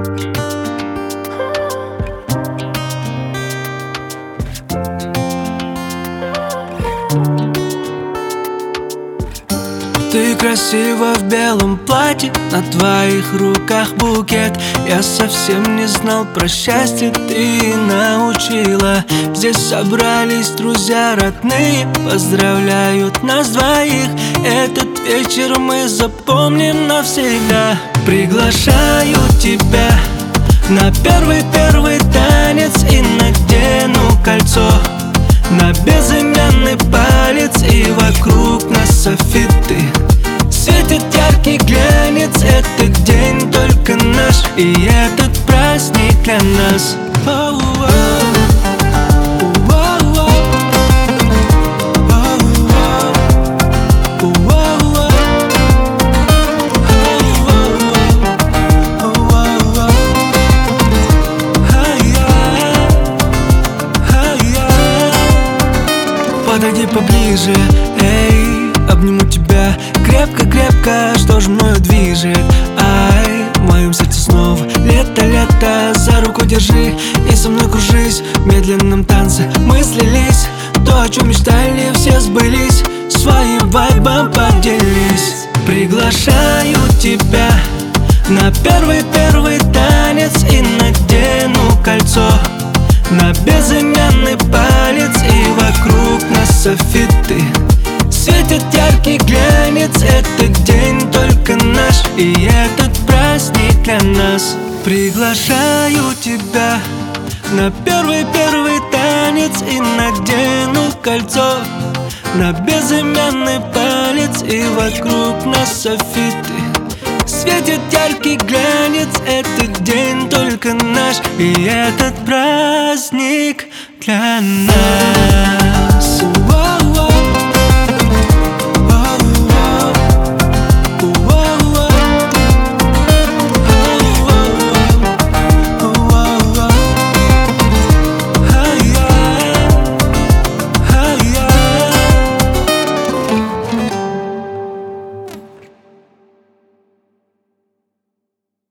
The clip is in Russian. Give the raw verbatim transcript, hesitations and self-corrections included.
Ты красива в белом платье, на твоих руках букет. Я совсем не знал про счастье, ты научила. Здесь собрались друзья родные, поздравляют нас двоих. Этот вечер мы запомним навсегда. Приглашаю тебя на первый-первый танец и надену кольцо на безымянный палец, и вокруг нас софиты. Светит яркий глянец, этот день только наш, и этот праздник для нас. Подойди поближе, эй, обниму тебя крепко-крепко, что ж мною движет? Ай, в моем сердце снова лето-лето. За руку держи и со мной кружись в медленном танце. Мы слились, то, о чем мечтали, все сбылись. Своим вайбом поделись. Приглашаю тебя на первый-первый танец и надену кольцо на безымянный палец, и вокруг нас софиты. Светит яркий глянец, этот день только наш, и этот праздник для нас. Приглашаю тебя на первый-первый танец и надену кольцо на безымянный палец, и вокруг нас софиты. Светит яркий глянец, этот день только наш, и этот праздник для нас.